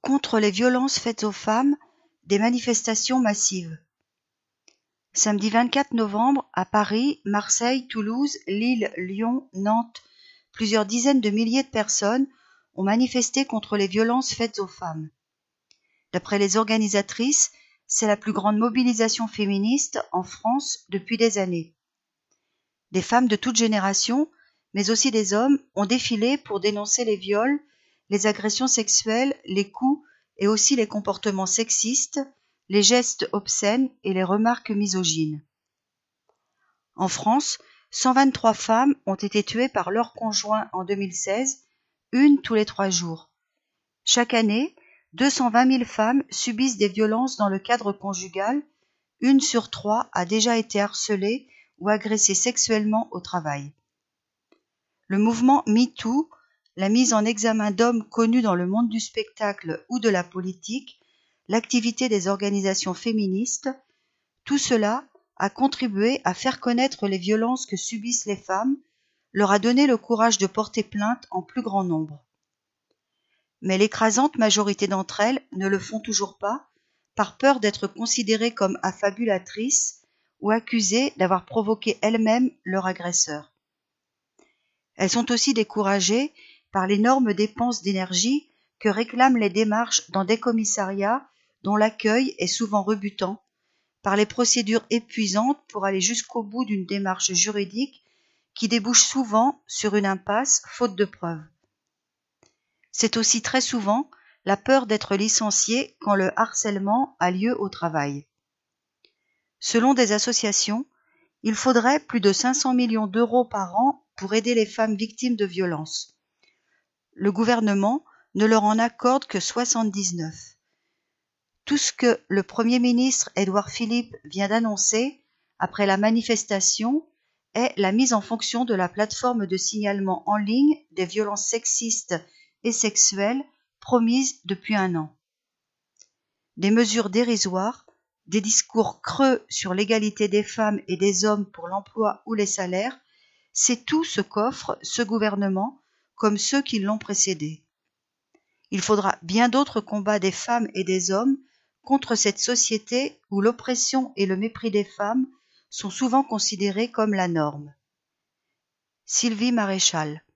Contre les violences faites aux femmes, des manifestations massives. Samedi 24 novembre, à Paris, Marseille, Toulouse, Lille, Lyon, Nantes, plusieurs dizaines de milliers de personnes ont manifesté contre les violences faites aux femmes. D'après les organisatrices, c'est la plus grande mobilisation féministe en France depuis des années. Des femmes de toute génération, mais aussi des hommes, ont défilé pour dénoncer les viols, les agressions sexuelles, les coups et aussi les comportements sexistes, les gestes obscènes et les remarques misogynes. En France, 123 femmes ont été tuées par leur conjoint en 2016, une tous les 3 jours. Chaque année, 220 000 femmes subissent des violences dans le cadre conjugal, une sur 3 a déjà été harcelée ou agressée sexuellement au travail. Le mouvement MeToo, la mise en examen d'hommes connus dans le monde du spectacle ou de la politique, l'activité des organisations féministes, tout cela a contribué à faire connaître les violences que subissent les femmes, leur a donné le courage de porter plainte en plus grand nombre. Mais l'écrasante majorité d'entre elles ne le font toujours pas, par peur d'être considérées comme affabulatrices ou accusées d'avoir provoqué elles-mêmes leur agresseur. Elles sont aussi découragées par l'énorme dépense d'énergie que réclament les démarches dans des commissariats dont l'accueil est souvent rebutant, par les procédures épuisantes pour aller jusqu'au bout d'une démarche juridique qui débouche souvent sur une impasse faute de preuves. C'est aussi très souvent la peur d'être licencié quand le harcèlement a lieu au travail. Selon des associations, il faudrait plus de 500 millions d'euros par an pour aider les femmes victimes de violences. Le gouvernement ne leur en accorde que 79. Tout ce que le Premier ministre Édouard Philippe vient d'annoncer après la manifestation est la mise en fonction de la plateforme de signalement en ligne des violences sexistes et sexuelles promise depuis 1 an. Des mesures dérisoires, des discours creux sur l'égalité des femmes et des hommes pour l'emploi ou les salaires, c'est tout ce qu'offre ce gouvernement comme ceux qui l'ont précédé. Il faudra bien d'autres combats des femmes et des hommes contre cette société où l'oppression et le mépris des femmes sont souvent considérés comme la norme. Sylvie Maréchal.